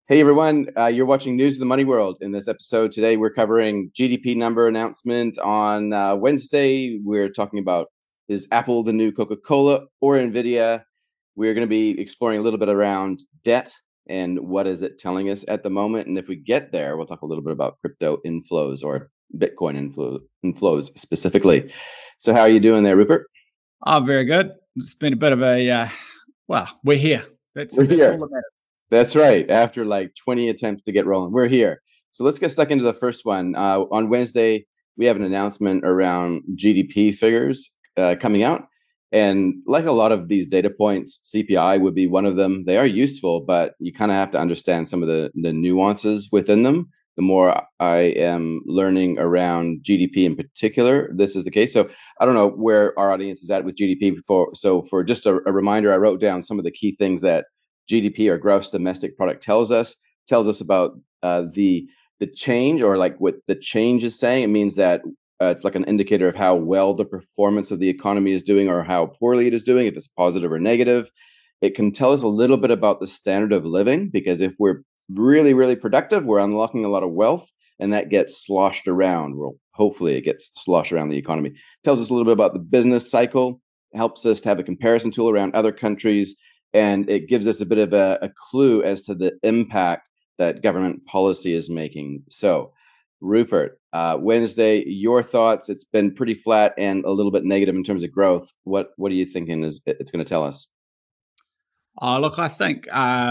Hey everyone, you're watching News of the Money World. In this episode today, we're covering GDP number announcement on Wednesday. We're talking about, is Apple the new Coca-Cola or Nvidia? We're going to be exploring a little bit around debt and what is it telling us at the moment. And if we get there, we'll talk a little bit about crypto inflows or Bitcoin inflows specifically. So how are you doing there, Rupert? Oh, very good. It's been a bit of we're here. That's We're here. all that matters. That's right. After like 20 attempts to get rolling, we're here. So let's get stuck into the first one. On Wednesday, we have an announcement around GDP figures coming out. And like a lot of these data points, CPI would be one of them. They are useful, but you kind of have to understand some of the nuances within them. The more I am learning around GDP in particular, this is the case. So I don't know where our audience is at with GDP before. So for just a reminder, I wrote down some of the key things that GDP or gross domestic product tells us about the change, or like what the change is saying. It means that it's like an indicator of how well the performance of the economy is doing or how poorly it is doing, if it's positive or negative. It can tell us a little bit about the standard of living, because if we're really, really productive, we're unlocking a lot of wealth, and that gets sloshed around. Well, hopefully it gets sloshed around the economy. It tells us a little bit about the business cycle, helps us to have a comparison tool around other countries, and it gives us a bit of a clue as to the impact that government policy is making. So, Rupert, Wednesday, your thoughts? It's been pretty flat and a little bit negative in terms of growth. What are you thinking is it's going to tell us? Look, I think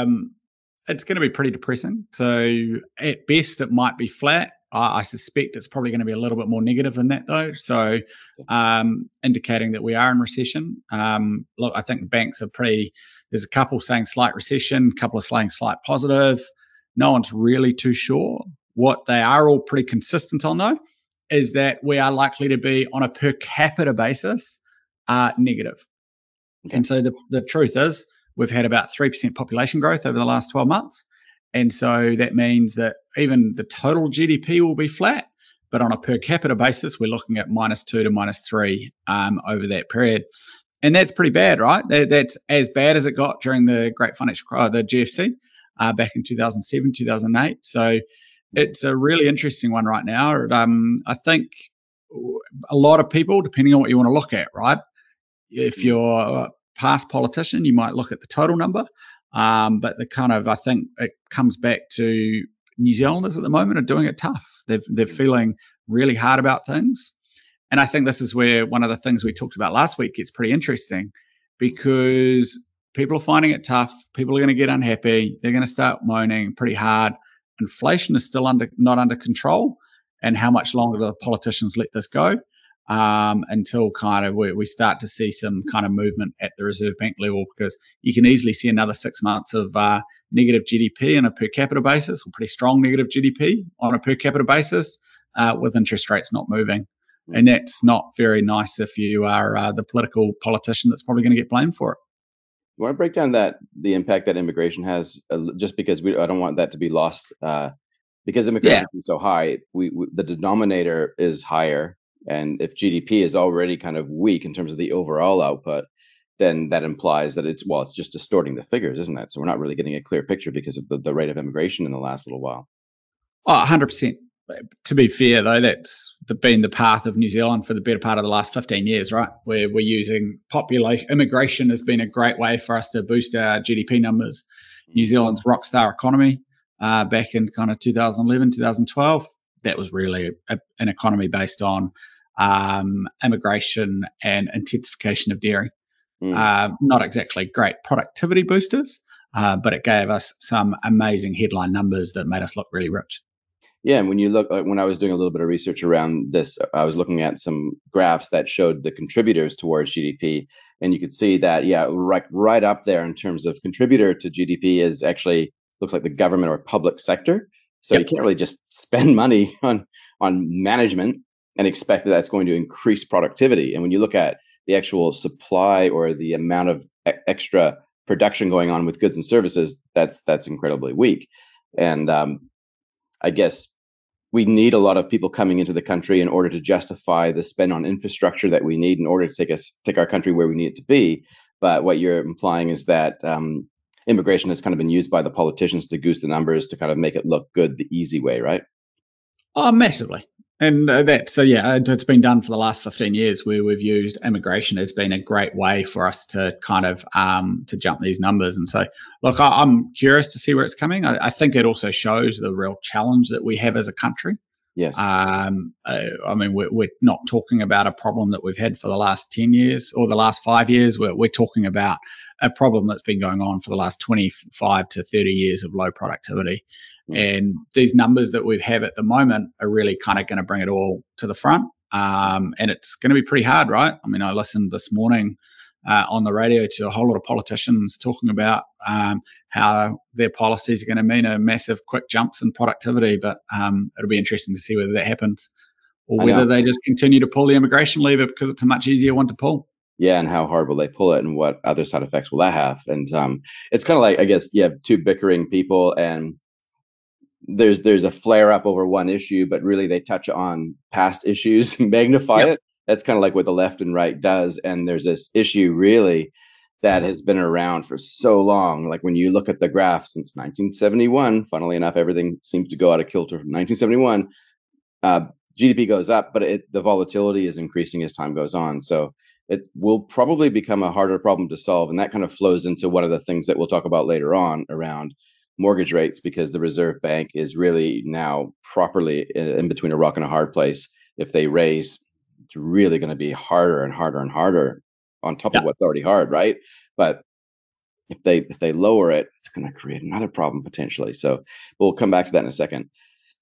it's going to be pretty depressing. So at best, it might be flat. I suspect it's probably going to be a little bit more negative than that, though. So indicating that we are in recession. Look, I think the banks are pretty. There's a couple saying slight recession, a couple of saying slight positive. No one's really too sure. What they are all pretty consistent on, though, is that we are likely to be on a per capita basis negative. Okay. And so the truth is, we've had about 3% population growth over the last 12 months. And so that means that even the total GDP will be flat, but on a per capita basis, we're looking at -2 to -3 over that period. And that's pretty bad, right? That's as bad as it got during the Great Financial Crisis, the GFC, back in 2007, 2008. So it's a really interesting one right now. I think a lot of people, depending on what you want to look at, right? If you're a past politician, you might look at the total number. But I think it comes back to New Zealanders at the moment are doing it tough. They're feeling really hard about things. And I think this is where one of the things we talked about last week gets pretty interesting, because people are finding it tough. People are going to get unhappy. They're going to start moaning pretty hard. Inflation is still not under control. And how much longer do the politicians let this go until kind of we start to see some kind of movement at the Reserve Bank level? Because you can easily see another 6 months of negative GDP on a per capita basis, or pretty strong negative GDP on a per capita basis, with interest rates not moving. And that's not very nice if you are the political politician that's probably going to get blamed for it. You want to break down the impact that immigration has, just because I don't want that to be lost, because immigration is so high, the denominator is higher. And if GDP is already kind of weak in terms of the overall output, then that implies that it's just distorting the figures, isn't it? So we're not really getting a clear picture because of the rate of immigration in the last little while. Oh, 100%. To be fair, though, that's been the path of New Zealand for the better part of the last 15 years, right? Where we're using immigration has been a great way for us to boost our GDP numbers. New Zealand's rockstar economy back in kind of 2011, 2012, that was really an economy based on immigration and intensification of dairy. Not exactly great productivity boosters, but it gave us some amazing headline numbers that made us look really rich. Yeah, and when you look, when I was doing a little bit of research around this, I was looking at some graphs that showed the contributors towards GDP, and you could see that, right up there in terms of contributor to GDP is actually looks like the government or public sector. So you can't really just spend money on management and expect that that's going to increase productivity. And when you look at the actual supply or the amount of extra production going on with goods and services, that's incredibly weak. And I guess we need a lot of people coming into the country in order to justify the spend on infrastructure that we need in order to take our country where we need it to be. But what you're implying is that immigration has kind of been used by the politicians to goose the numbers to kind of make it look good the easy way, right? Oh, massively. And it's been done for the last 15 years where we've used immigration has been a great way for us to kind of to jump these numbers. And so, look, I'm curious to see where it's coming. I think it also shows the real challenge that we have as a country. Yes. I mean, we're not talking about a problem that we've had for the last 10 years or the last 5 years. We're talking about a problem that's been going on for the last 25 to 30 years of low productivity. And these numbers that we have at the moment are really kind of going to bring it all to the front. And it's going to be pretty hard, right? I mean, I listened this morning on the radio to a whole lot of politicians talking about how their policies are going to mean a massive quick jumps in productivity. But it'll be interesting to see whether that happens or whether they just continue to pull the immigration lever because it's a much easier one to pull. Yeah, and how hard will they pull it, and what other side effects will that have? And it's kind of like, I guess, you have two bickering people, and there's a flare up over one issue, but really they touch on past issues and magnify it. That's kind of like what the left and right does. And there's this issue really that has been around for so long. Like when you look at the graph since 1971, funnily enough, everything seems to go out of kilter from 1971. GDP goes up, but the volatility is increasing as time goes on. So it will probably become a harder problem to solve. And that kind of flows into one of the things that we'll talk about later on around mortgage rates, because the Reserve Bank is really now properly in between a rock and a hard place. If they raise, it's really going to be harder and harder and harder on top of what's already hard, right? But if they lower it, it's going to create another problem potentially. So we'll come back to that in a second.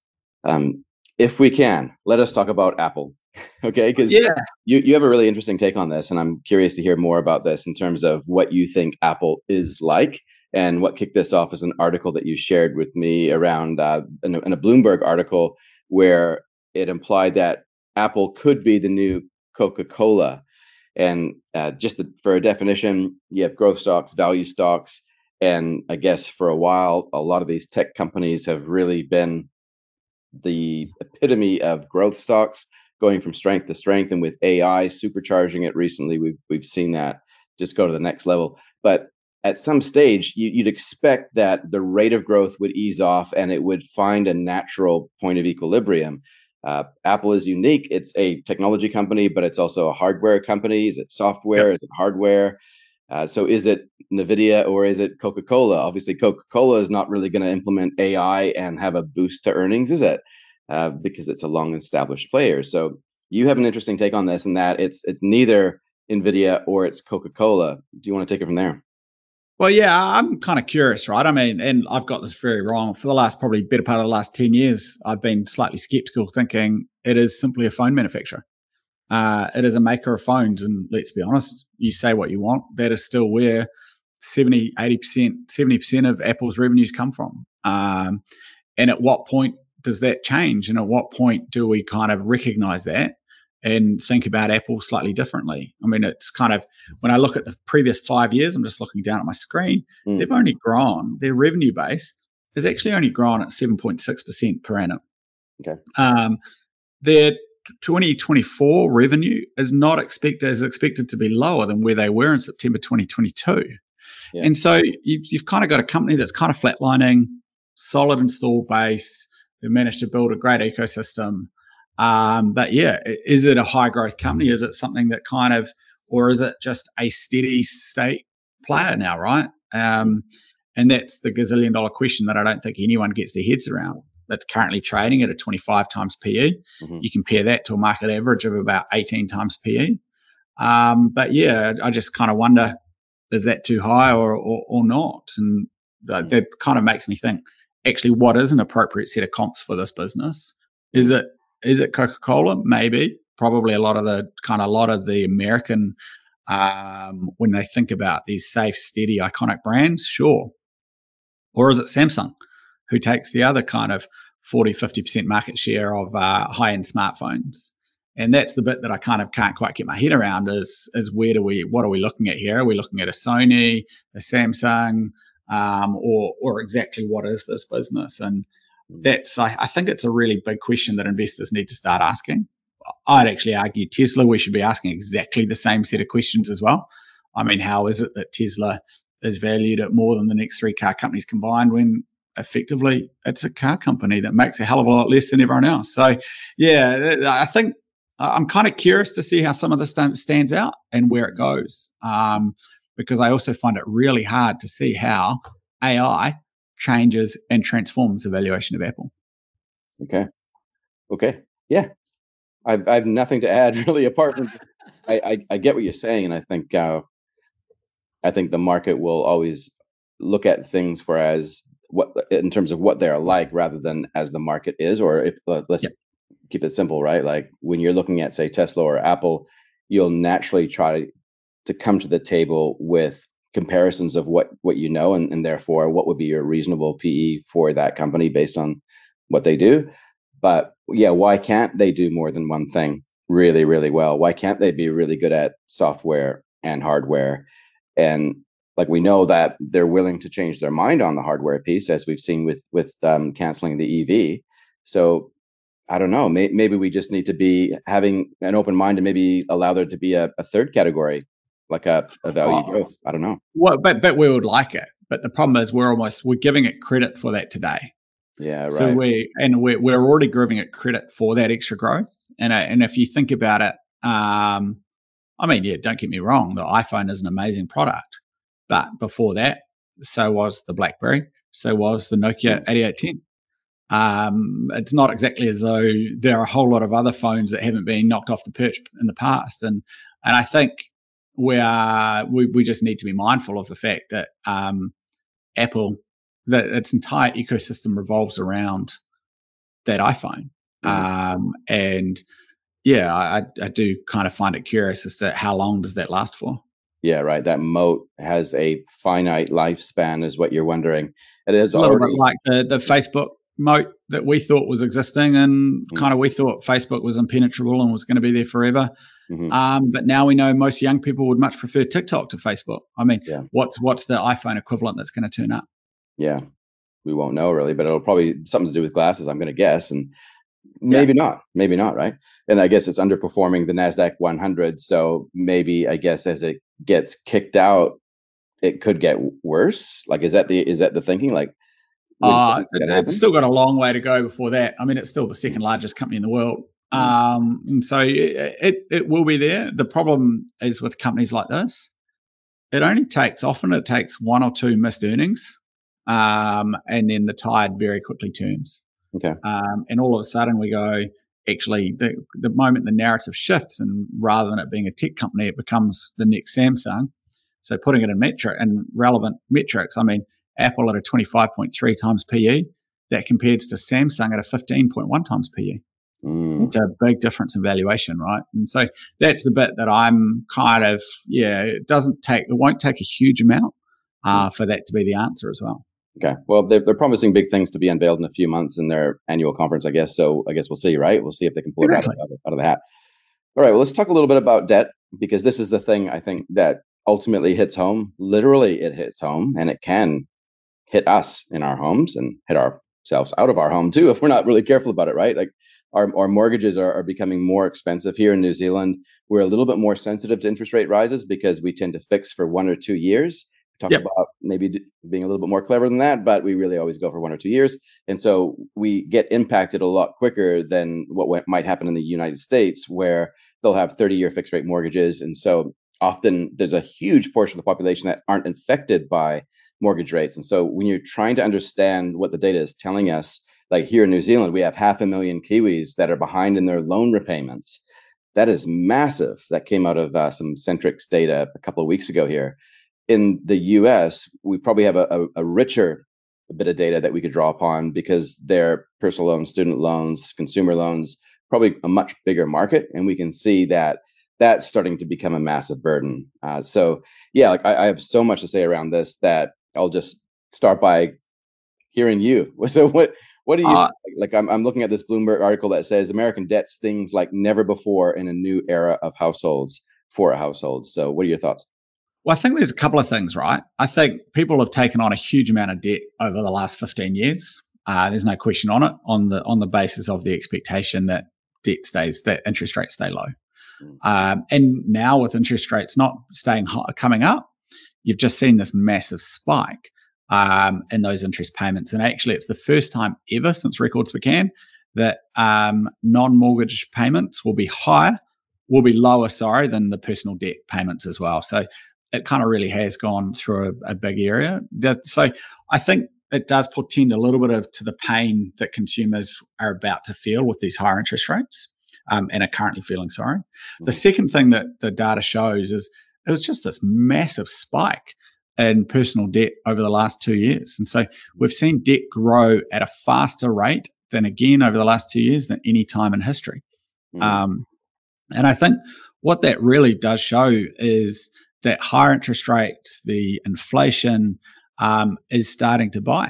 If we can, let us talk about Apple. Okay, because you have a really interesting take on this, and I'm curious to hear more about this in terms of what you think Apple is like. And what kicked this off is an article that you shared with me around in a Bloomberg article where it implied that Apple could be the new Coca-Cola. And for a definition, you have growth stocks, value stocks. And I guess for a while, a lot of these tech companies have really been the epitome of growth stocks, going from strength to strength. And with AI supercharging it recently, we've seen that just go to the next level. But at some stage, you'd expect that the rate of growth would ease off and it would find a natural point of equilibrium. Apple is unique. It's a technology company, but it's also a hardware company. Is it software? Is it hardware? So is it NVIDIA or is it Coca-Cola? Obviously, Coca-Cola is not really going to implement AI and have a boost to earnings, is it? Because it's a long-established player. So you have an interesting take on this, in that it's neither NVIDIA or it's Coca-Cola. Do you want to take it from there? Well, yeah, I'm kind of curious, right? I mean, and I've got this very wrong. For the last probably better part of the last 10 years, I've been slightly skeptical, thinking it is simply a phone manufacturer. It is a maker of phones. And let's be honest, you say what you want, that is still where 70% of Apple's revenues come from. And at what point does that change? And at what point do we kind of recognize that and think about Apple slightly differently? I mean, it's kind of, when I look at the previous 5 years, I'm just looking down at my screen, they've only grown, their revenue base has actually only grown at 7.6% per annum. Okay. Their 2024 revenue is expected to be lower than where they were in September 2022. Yeah. And so you've kind of got a company that's kind of flatlining, solid install base. They've managed to build a great ecosystem. But yeah, is it a high growth company? Is it something that kind of, or is it just a steady state player now, right? And that's the gazillion-dollar question that I don't think anyone gets their heads around. That's currently trading at a 25 times PE. Mm-hmm. You compare that to a market average of about 18 times PE. But yeah, I just kind of wonder, is that too high or not? And that kind of makes me think, actually, what is an appropriate set of comps for this business? Is it Coca-Cola? Maybe. Probably a lot of the American, when they think about these safe, steady, iconic brands, sure. Or is it Samsung, who takes the other kind of 40, 50% market share of high-end smartphones? And that's the bit that I kind of can't quite get my head around is what are we looking at here? Are we looking at a Sony, a Samsung, or exactly what is this business? And I think it's a really big question that investors need to start asking. I'd actually argue Tesla, we should be asking exactly the same set of questions as well. I mean, how is it that Tesla is valued at more than the next three car companies combined, when effectively it's a car company that makes a hell of a lot less than everyone else. So, yeah, I think I'm kind of curious to see how some of this stands out and where it goes, because I also find it really hard to see how AI changes and transforms the valuation of Apple. Okay. Yeah. I have nothing to add really, apart from I get what you're saying, and I think the market will always look at things for as what, in terms of what they're like, rather than as the market is. Or if let's keep it simple, right? Like when you're looking at, say, Tesla or Apple, you'll naturally try to come to the table with comparisons of what you know, and therefore what would be your reasonable PE for that company based on what they do. But yeah, why can't they do more than one thing really, really well? Why can't they be really good at software and hardware? And like, we know that they're willing to change their mind on the hardware piece, as we've seen with canceling the EV. So I don't know. Maybe we just need to be having an open mind and maybe allow there to be a third category, like a value growth. I don't know. Well, but we would like it. But the problem is we're giving it credit for that today. Yeah, right. So we're already giving it credit for that extra growth. And if you think about it, I mean, yeah, don't get me wrong, the iPhone is an amazing product. But before that, so was the BlackBerry, so was the Nokia 8810. It's not exactly as though there are a whole lot of other phones that haven't been knocked off the perch in the past. And I think we just need to be mindful of the fact that Apple, that its entire ecosystem revolves around that iPhone. And yeah, I do kind of find it curious as to how long does that last for? Yeah, right. That moat has a finite lifespan, is what you're wondering. It is a little bit like the Facebook moat that we thought was existing, and kind of we thought Facebook was impenetrable and was going to be there forever. But now we know most young people would much prefer TikTok to Facebook. I mean, what's the iPhone equivalent that's going to turn up? Yeah, we won't know really, but it'll probably something to do with glasses, I'm going to guess. And maybe not, right? And I guess it's underperforming the NASDAQ 100. So maybe, I guess, as it gets kicked out, it could get worse. Like, is that the thinking? Like, it's still got a long way to go before that. I mean, it's still the second largest company in the world. And so it will be there. The problem is with companies like this, often it takes one or two missed earnings, and then the tide very quickly turns. Okay. And all of a sudden we go, actually, the moment the narrative shifts, and rather than it being a tech company, it becomes the next Samsung. So putting it in relevant metrics, I mean, Apple at a 25.3 times PE, that compares to Samsung at a 15.1 times PE. It's a big difference in valuation, right? And so that's the bit that I'm kind of, it won't take a huge amount for that to be the answer as well. Okay. Well, they're promising big things to be unveiled in a few months in their annual conference, I guess. So I guess we'll see, right? We'll see if they can pull it out of the hat. All right. Well, let's talk a little bit about debt, because this is the thing I think that ultimately hits home. Literally, it hits home, and it can hit us in our homes and hit ourselves out of our home too, if we're not really careful about it, right? Like our mortgages are becoming more expensive here in New Zealand. We're a little bit more sensitive to interest rate rises because we tend to fix for 1 or 2 years. Talk about maybe being a little bit more clever than that, but we really always go for 1 or 2 years. And so we get impacted a lot quicker than what might happen in the United States, where they'll have 30-year fixed rate mortgages. And so often there's a huge portion of the population that aren't affected by mortgage rates. And so when you're trying to understand what the data is telling us, like here in New Zealand, we have 500,000 Kiwis that are behind in their loan repayments. That is massive. That came out of some Centrix data a couple of weeks ago here. In the US, we probably have a richer bit of data that we could draw upon, because their personal loans, student loans, consumer loans, probably a much bigger market. And we can see that that's starting to become a massive burden. So yeah, like I have so much to say around this that I'll just start by hearing you. So what do you like? I'm looking at this Bloomberg article that says American debt stings like never before in a new era of households for a household. So what are your thoughts? Well, I think there's a couple of things, right? I think people have taken on a huge amount of debt over the last 15 years. There's no question on it, on the basis of the expectation that that interest rates stay low. And now with interest rates not coming up, you've just seen this massive spike in those interest payments. And actually, it's the first time ever since records began that non-mortgage payments will be lower, than the personal debt payments as well. So it kind of really has gone through a big area. So I think it does portend a little bit to the pain that consumers are about to feel with these higher interest rates and are currently feeling. The second thing that the data shows is it was just this massive spike in personal debt over the last 2 years. And so we've seen debt grow at a faster rate than again over the last 2 years than any time in history. And I think what that really does show is that higher interest rates, the inflation is starting to bite.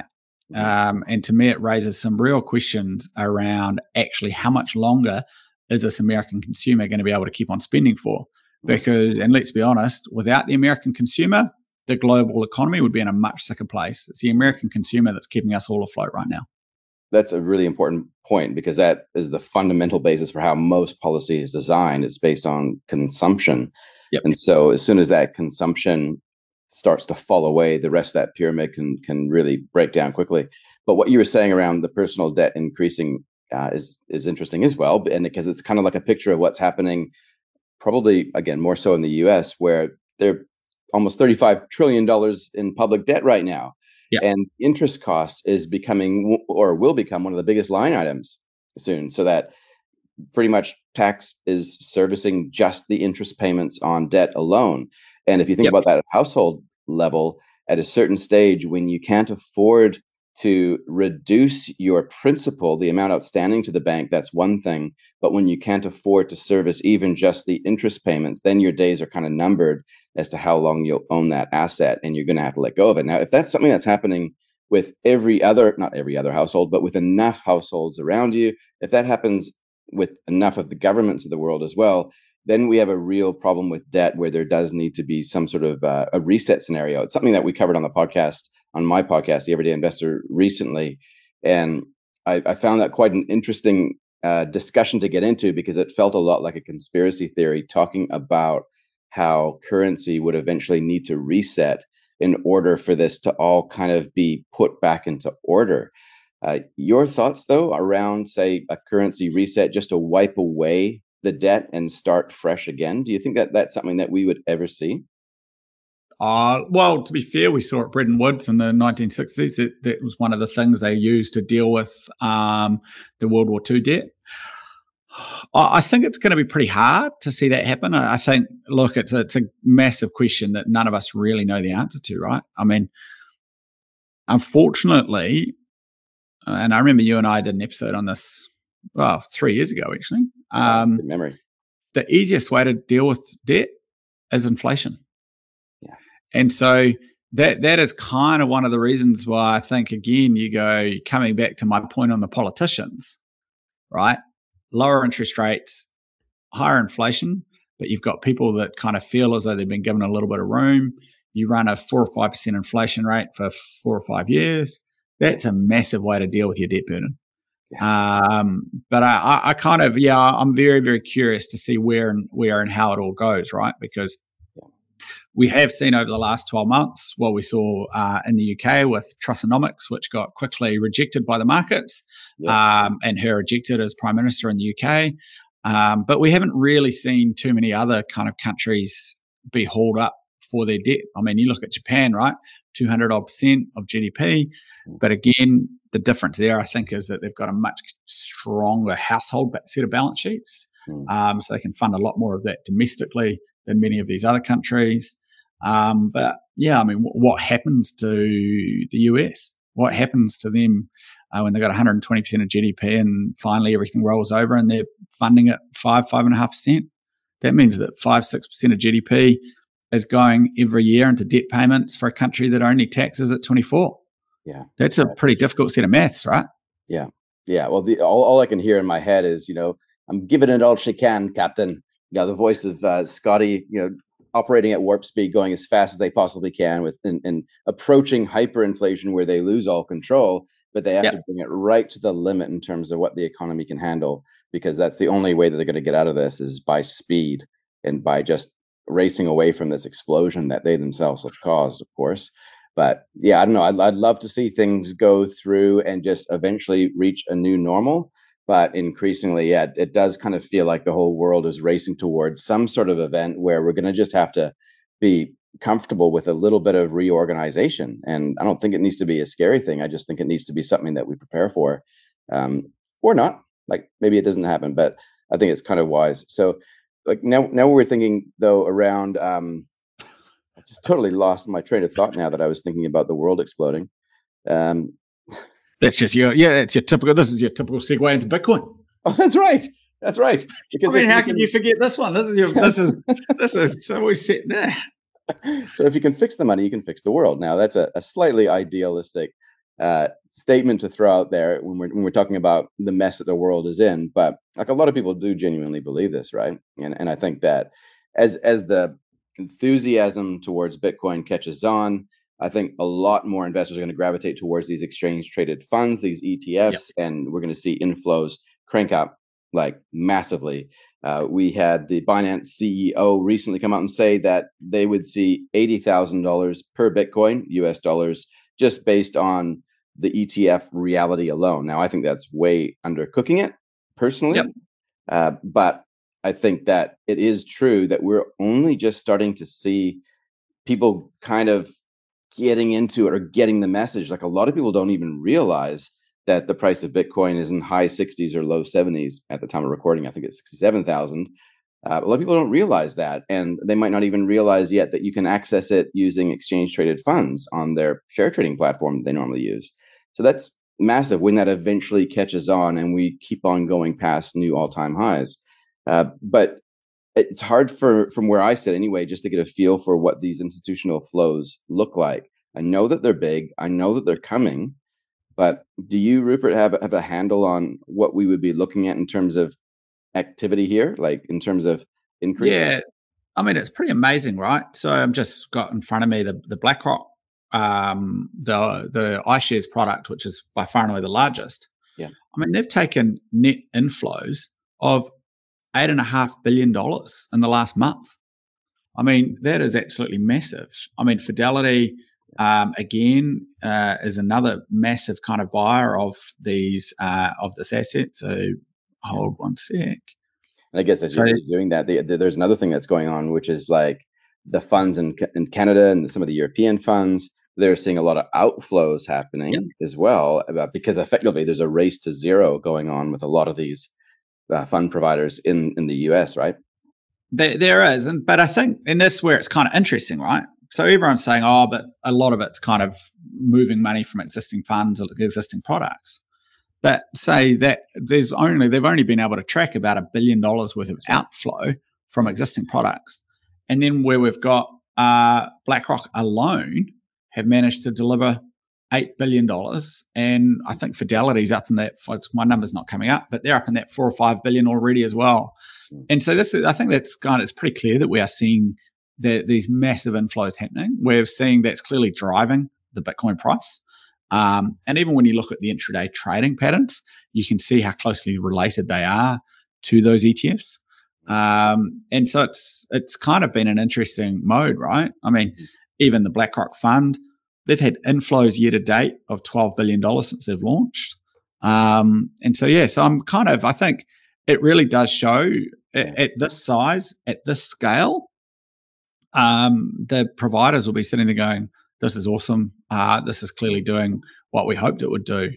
And to me, it raises some real questions around actually how much longer is this American consumer going to be able to keep on spending for? Because, and let's be honest, without the American consumer, the global economy would be in a much sicker place. It's the American consumer that's keeping us all afloat right now. That's a really important point, because that is the fundamental basis for how most policy is designed. It's based on consumption. Yep. And so as soon as that consumption starts to fall away, the rest of that pyramid can really break down quickly. But what you were saying around the personal debt increasing is interesting as well, and because it's kind of like a picture of what's happening, probably again more so in the U.S., where they're almost $35 trillion in public debt right now. Yep. And interest costs is becoming, or will become, one of the biggest line items soon, so that pretty much tax is servicing just the interest payments on debt alone. And if you think about that at household level, at a certain stage when you can't afford to reduce your principal, the amount outstanding to the bank, that's one thing. But when you can't afford to service even just the interest payments, then your days are kind of numbered as to how long you'll own that asset, and you're going to have to let go of it. Now, if that's something that's happening with not every other household, but with enough households around you, if that happens with enough of the governments of the world as well, then we have a real problem with debt, where there does need to be some sort of a reset scenario. It's something that we covered on my podcast, The Everyday Investor, recently. And I found that quite an interesting discussion to get into, because it felt a lot like a conspiracy theory, talking about how currency would eventually need to reset in order for this to all kind of be put back into order. Your thoughts, though, around, say, a currency reset just to wipe away the debt and start fresh again? Do you think that that's something that we would ever see? Well, to be fair, we saw at Bretton Woods in the 1960s that was one of the things they used to deal with the World War II debt. I think it's going to be pretty hard to see that happen. I think, look, it's a massive question that none of us really know the answer to, right? I mean, unfortunately, and I remember you and I did an episode on this, 3 years ago, actually. Good memory. The easiest way to deal with debt is inflation. Yeah. And so that is kind of one of the reasons why I think, again, coming back to my point on the politicians, right? Lower interest rates, higher inflation, but you've got people that kind of feel as though they've been given a little bit of room. You run a 4 or 5% inflation rate for 4 or 5 years. That's a massive way to deal with your debt burden. Yeah. But I kind of, I'm very, very curious to see where and how it all goes, right? Because we have seen over the last 12 months what we saw in the UK with Trussonomics, which got quickly rejected by the markets, and her ejected as Prime Minister in the UK. But we haven't really seen too many other kind of countries be hauled up for their debt. I mean, you look at Japan, right? 200% of GDP. But again, the difference there, I think, is that they've got a much stronger household set of balance sheets. So they can fund a lot more of that domestically than many of these other countries. But yeah, I mean, what happens to the US? What happens to them when they've got 120% of GDP and finally everything rolls over and they're funding at 5.5%? That means that 5-6% of GDP is going every year into debt payments for a country that only taxes at 24. Yeah, that's a pretty difficult set of maths, right? Yeah. Well, all I can hear in my head is, I'm giving it all she can, Captain. The voice of Scotty, operating at warp speed, going as fast as they possibly can and approaching hyperinflation where they lose all control, but they have to bring it right to the limit in terms of what the economy can handle, because that's the only way that they're going to get out of this is by speed and by just racing away from this explosion that they themselves have caused, of course. But yeah, I don't know. I'd love to see things go through and just eventually reach a new normal. But increasingly, yeah, it does kind of feel like the whole world is racing towards some sort of event where we're going to just have to be comfortable with a little bit of reorganization. And I don't think it needs to be a scary thing. I just think it needs to be something that we prepare for, or not. Like maybe it doesn't happen, but I think it's kind of wise. So, like now we're thinking though around. I just totally lost my train of thought now that I was thinking about the world exploding. Um, That's just it's your typical. This is your typical segue into Bitcoin. Oh, that's right. That's right. Because I mean, how can you forget this one? This is so we sit there. So if you can fix the money, you can fix the world. Now that's a slightly idealistic statement to throw out there when we're talking about the mess that the world is in. But like a lot of people do genuinely believe this, right? And I think that as the enthusiasm towards Bitcoin catches on, I think a lot more investors are going to gravitate towards these exchange traded funds, these ETFs, and we're going to see inflows crank up like massively. We had the Binance CEO recently come out and say that they would see $80,000 per Bitcoin, US dollars, just based on the ETF reality alone. Now, I think that's way undercooking it personally, but I think that it is true that we're only just starting to see people kind of getting into it or getting the message. Like a lot of people don't even realize that the price of Bitcoin is in high 60s or low 70s at the time of recording. I think it's 67,000. A lot of people don't realize that, and they might not even realize yet that you can access it using exchange traded funds on their share trading platform that they normally use. So that's massive when that eventually catches on and we keep on going past new all-time highs. But it's hard from where I sit anyway, just to get a feel for what these institutional flows look like. I know that they're big. I know that they're coming. But do you, Rupert, have a handle on what we would be looking at in terms of activity here, like in terms of increase? Yeah, I mean, it's pretty amazing, right? So I'm just got in front of me the BlackRock, the iShares product, which is by far and away the largest. Yeah, I mean, they've taken net inflows of $8.5 billion in the last month. I mean, that is absolutely massive. I mean, Fidelity, again, is another massive kind of buyer of these of this asset. So hold one sec. And I guess as you're doing that, there's another thing that's going on, which is like the funds in Canada and some of the European funds. They're seeing a lot of outflows happening as well, because effectively there's a race to zero going on with a lot of these fund providers in the US, right? There is, but I think, and that's where it's kind of interesting, right? So everyone's saying, oh, but a lot of it's kind of moving money from existing funds or existing products. But say that they've only been able to track about $1 billion worth of outflow from existing products. And then where we've got BlackRock alone have managed to deliver $8 billion. And I think Fidelity's up in that, my number's not coming up, but they're up in that 4 or 5 billion already as well. And so I think it's pretty clear that we are seeing these massive inflows happening. We're seeing that's clearly driving the Bitcoin price. And even when you look at the intraday trading patterns, you can see how closely related they are to those ETFs. And so it's kind of been an interesting mode, right? I mean, even the BlackRock fund, they've had inflows year to date of $12 billion since they've launched. And so, I think it really does show at this size, at this scale, the providers will be sitting there going, this is awesome. This is clearly doing what we hoped it would do.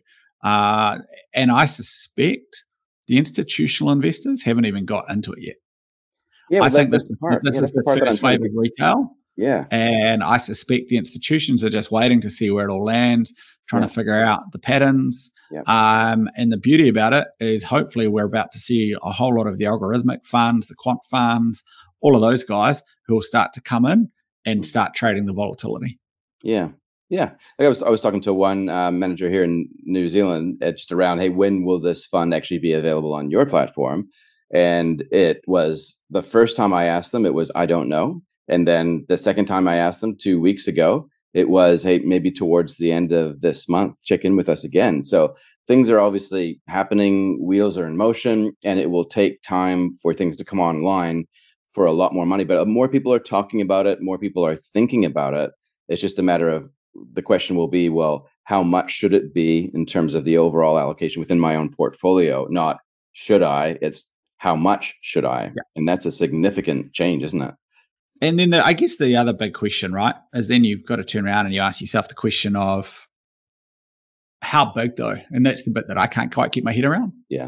And I suspect the institutional investors haven't even got into it yet. Yeah, I think this is the first wave of retail. Yeah. And I suspect the institutions are just waiting to see where it all lands, trying to figure out the patterns. Yeah. And the beauty about it is hopefully we're about to see a whole lot of the algorithmic funds, the quant farms, all of those guys who will start to come in and start trading the volatility. Yeah. Yeah. I was talking to one manager here in New Zealand just around, hey, when will this fund actually be available on your platform? And it was the first time I asked them, it was, I don't know. And then the second time I asked them 2 weeks ago, it was, hey, maybe towards the end of this month, check in with us again. So things are obviously happening, wheels are in motion, and it will take time for things to come online for a lot more money. But more people are talking about it. More people are thinking about it. It's just a matter of the question will be, well, how much should it be in terms of the overall allocation within my own portfolio? Not should I, it's how much should I? Yeah. And that's a significant change, isn't it? And then I guess the other big question, right, is then you've got to turn around and you ask yourself the question of how big though? And that's the bit that I can't quite get my head around. Yeah.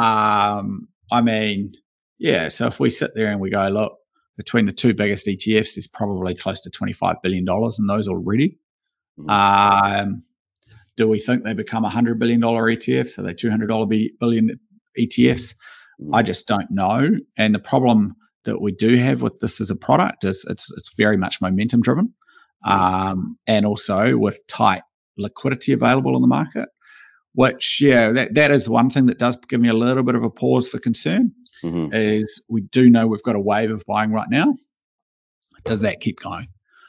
I mean, yeah, so if we sit there and we go, look, between the two biggest ETFs, there's probably close to $25 billion in those already. Mm-hmm. Do we think they become $100 billion ETFs? Are they $200 billion ETFs? Mm-hmm. I just don't know. And the problem that we do have with this as a product is it's very much momentum driven, and also with tight liquidity available in the market, which, that is one thing that does give me a little bit of a pause for concern, is we do know we've got a wave of buying right now. Does that keep going?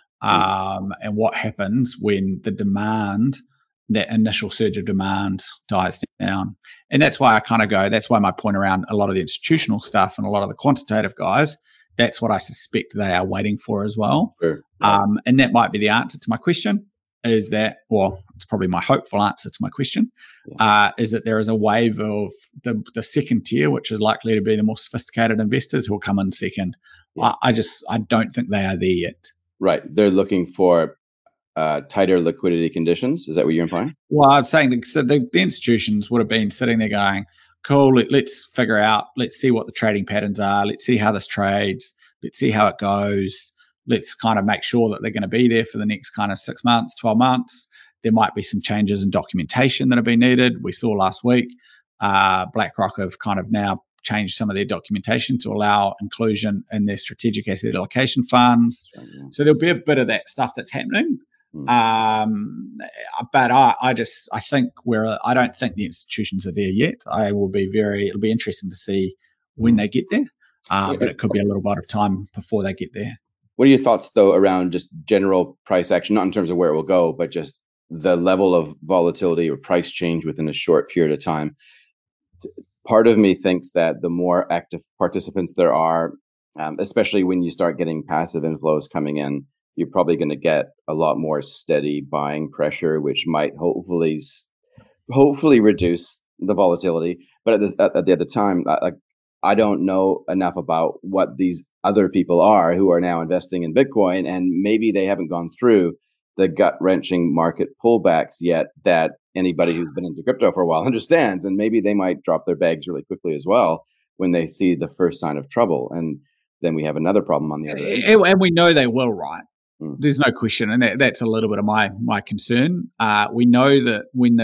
And what happens when the demand, that initial surge of demand dies down? And that's why I kind of go, that's why my point around a lot of the institutional stuff and a lot of the quantitative guys, that's what I suspect they are waiting for as well. Sure. And that might be the answer to my question, is that, well, it's probably my hopeful answer to my question, is that there is a wave of the second tier, which is likely to be the more sophisticated investors who will come in second. Yeah. I don't think they are there yet. Right. They're looking for tighter liquidity conditions. Is that what you're implying? Well, I'm saying the institutions would have been sitting there going, cool, let's figure out, let's see what the trading patterns are. Let's see how this trades. Let's see how it goes. Let's kind of make sure that they're going to be there for the next kind of 6 months, 12 months. There might be some changes in documentation that have been needed. We saw last week, BlackRock have kind of now changed some of their documentation to allow inclusion in their strategic asset allocation funds. So there'll be a bit of that stuff that's happening. But I don't think the institutions are there yet. It'll be interesting to see when they get there. But it could be a little bit of time before they get there. What are your thoughts, though, around just general price action, not in terms of where it will go, but just the level of volatility or price change within a short period of time? Part of me thinks that the more active participants there are, especially when you start getting passive inflows coming in, you're probably going to get a lot more steady buying pressure, which might hopefully reduce the volatility. But at the other time, I don't know enough about what these other people are who are now investing in Bitcoin, and maybe they haven't gone through the gut-wrenching market pullbacks yet that anybody who's been into crypto for a while understands. And maybe they might drop their bags really quickly as well when they see the first sign of trouble. And then we have another problem on the other end. And we know they will, right? There's no question. And that's a little bit of my concern. We know that when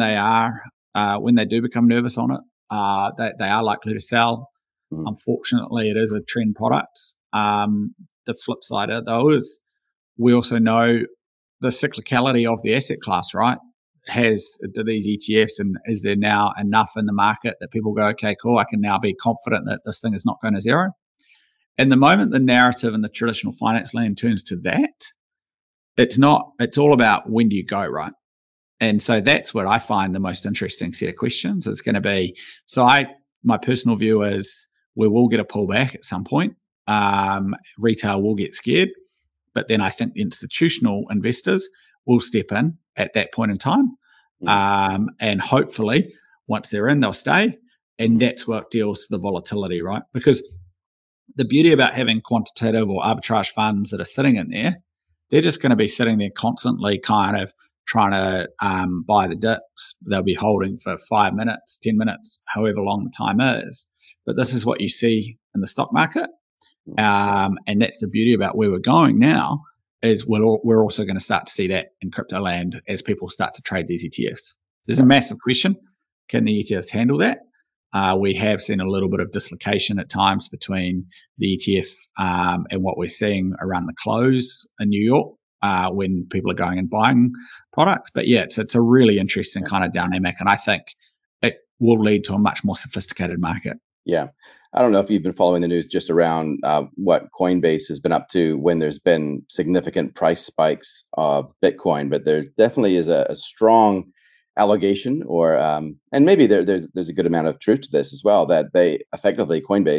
they do become nervous on it, that they are likely to sell. Unfortunately, it is a trend product. The flip side of it, though, is we also know the cyclicality of the asset class, right? Do these ETFs, and is there now enough in the market that people go, okay, cool, I can now be confident that this thing is not going to zero? And the moment the narrative in the traditional finance land turns to that, it's all about when do you go, right? And so that's what I find the most interesting set of questions. It's going to be, my personal view is we will get a pullback at some point. Retail will get scared, but then I think the institutional investors will step in at that point in time. And hopefully once they're in, they'll stay. And that's what deals with the volatility, right? Because the beauty about having quantitative or arbitrage funds that are sitting in there, they're just going to be sitting there constantly kind of trying to buy the dips. They'll be holding for 5 minutes, 10 minutes, however long the time is. But this is what you see in the stock market. And that's the beauty about where we're going now, is we're also going to start to see that in crypto land as people start to trade these ETFs. There's a massive question. Can the ETFs handle that? We have seen a little bit of dislocation at times between the ETF and what we're seeing around the close in New York when people are going and buying products. But yeah, it's a really interesting kind of dynamic. And I think it will lead to a much more sophisticated market. Yeah. I don't know if you've been following the news just around what Coinbase has been up to when there's been significant price spikes of Bitcoin, but there definitely is a strong allegation, or and maybe there's a good amount of truth to this as well, that they effectively, Coinbase,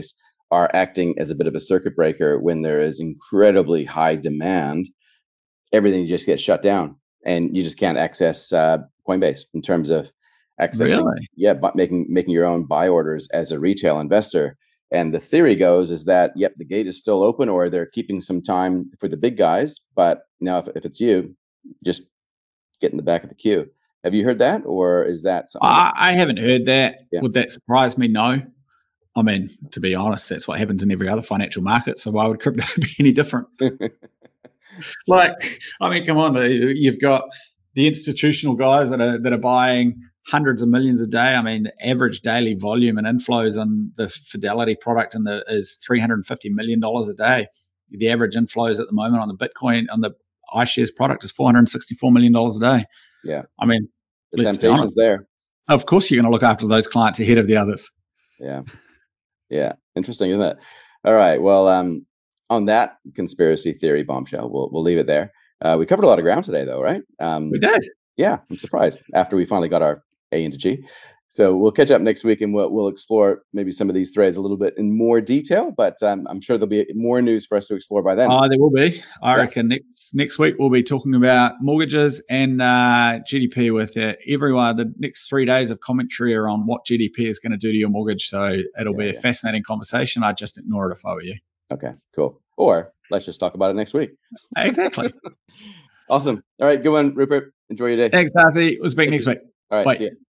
are acting as a bit of a circuit breaker when there is incredibly high demand. Everything just gets shut down, and you just can't access Coinbase in terms of accessing. Really? Yeah, but making your own buy orders as a retail investor. And the theory goes is that yep, the gate is still open, or they're keeping some time for the big guys. But now, if it's you, just get in the back of the queue. Have you heard that, or is that something? I haven't heard that. Yeah. Would that surprise me? No. I mean, to be honest, that's what happens in every other financial market. So why would crypto be any different? Like, I mean, come on, you've got the institutional guys that are buying hundreds of millions a day. I mean, the average daily volume and inflows on the Fidelity product is $350 million a day. The average inflows at the moment on the Bitcoin, on the iShares product, is $464 million a day. Yeah. I mean, the temptation's there. Of course, you're going to look after those clients ahead of the others. Yeah. Yeah. Interesting, isn't it? All right. Well, on that conspiracy theory bombshell, we'll leave it there. We covered a lot of ground today, though, right? We did. Yeah, I'm surprised after we finally got our A into G. So we'll catch up next week, and we'll explore maybe some of these threads a little bit in more detail. But I'm sure there'll be more news for us to explore by then. There will be. I reckon next week we'll be talking about mortgages and GDP with everyone. The next 3 days of commentary around what GDP is going to do to your mortgage. So it'll be a fascinating conversation. I'd just ignore it if I were you. Okay, cool. Or let's just talk about it next week. Exactly. Awesome. All right, good one, Rupert. Enjoy your day. Thanks, Darcy. We'll speak next week. All right, Bye. See you.